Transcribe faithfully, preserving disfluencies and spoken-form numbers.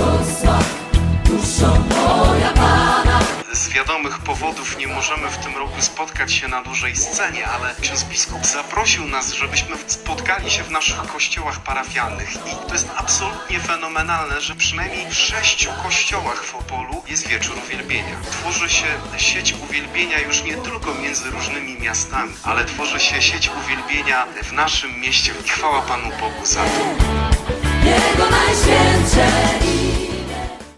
błogosław duszą moja Pana. Z wiadomych powodów nie możemy w tym roku spotkać się na dużej scenie, ale ksiądz biskup zaprosił nas, żebyśmy spotkali się w naszych kościołach parafialnych i to jest absolutnie fenomenalne, że przynajmniej w sześciu kościołach w Opolu jest wieczór uwielbienia. Tworzy się sieć uwielbienia już nie tylko między różnymi miastami, ale tworzy się sieć uwielbienia w naszym mieście i chwała Panu Bogu za to. Jego najświętsze